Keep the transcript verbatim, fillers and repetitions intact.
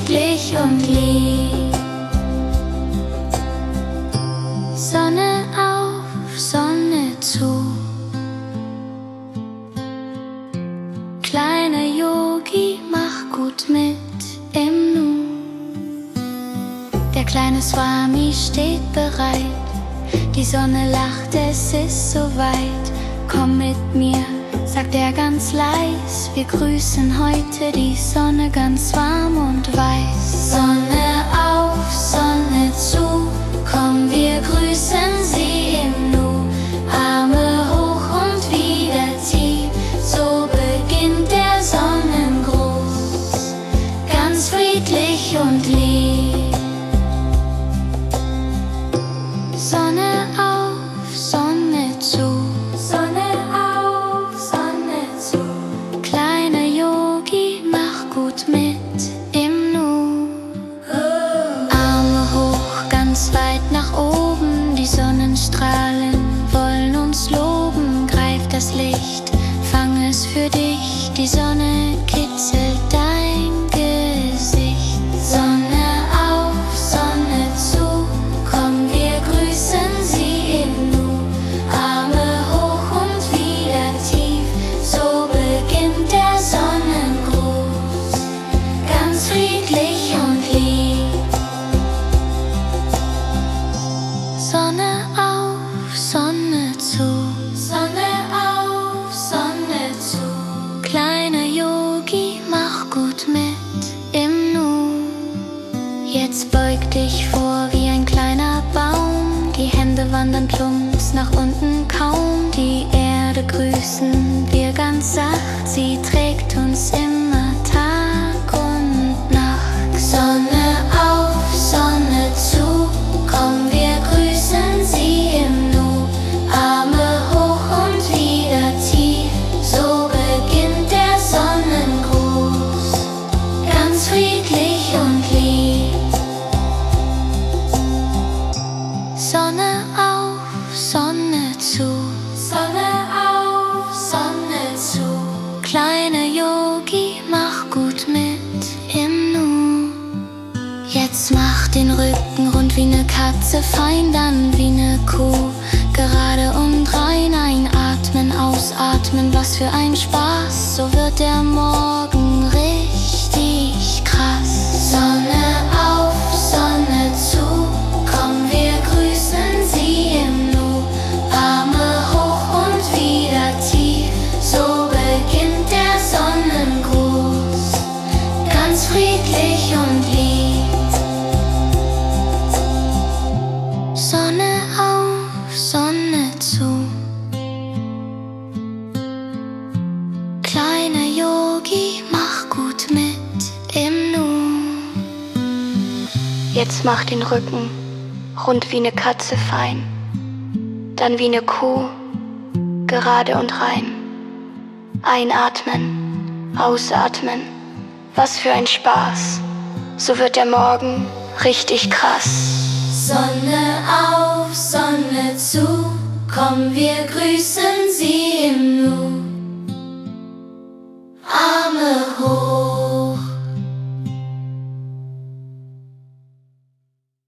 friedlich und lieb. Sonne auf, Sonne zu. Kleiner Yogi, mach gut mit im Nu. Der kleine Swami steht bereit. Die Sonne lacht, es ist soweit. Komm mit mir, sagt er ganz leis. Wir grüßen heute die Sonne ganz warm und weiß. Sonne auf, Sonne zu. Komm, wir grüßen sie im Nu. Arme hoch und wieder tief. So beginnt der Sonnengruß. Ganz friedlich und lieb. Sonne auf, Sonne zu. Sonne auf, Sonne zu. Kleiner Yogi, mach gut mit im Nu. Arme hoch, ganz weit nach oben. Die Sonnenstrahlen wollen uns loben. Greif das Licht, fang es für dich. Die Sonne kitzelt dein Gesicht. Sonne auf, Sonne zu. Komm, wir grüßen sie im Nu. Arme hoch und wieder tief. So beginnt der Sonnengruß. Ganz friedlich und lieb. Sonne auf, Sonne zu. Sonne auf, Sonne zu. Kleiner Yogi, mach gut mit im Nu. Jetzt beug dich vor wie ein kleiner Baum. Die Hände wandern plumps nach unten kaum. Die Erde grüßen wir ganz sacht. Sie trägt uns immer Tag und Nacht. Sonne auf, Sonne zu. Komm, wir grüßen sie im Nu. Arme hoch und wieder tief. So beginnt der Sonnengruß. Ganz friedlich und lieb. Sonne auf, Sonne zu. Sonne auf, Sonne zu. Kleiner Yogi, mach gut mit im Nu. Jetzt mach den Rücken rund wie ne Katze, fein dann wie ne Kuh. Gerade und rein einatmen, ausatmen, was für ein Spaß. So wird der Morgen richtig krass. Sonne auf, Sonne zu. Komm, wir grüßen sie im Nu. Arme hoch und wieder tief. So beginnt der Sonnengruß. Ganz friedlich und lieb. Sonne auf, Sonne zu. Kleiner Yogi, mach gut mit im Nu. Jetzt mach den Rücken rund wie ne Katze fein, dann wie ne Kuh, gerade und rein. Einatmen, ausatmen, was für ein Spaß. So wird der Morgen richtig krass. Sonne auf, Sonne zu. Komm, wir grüßen sie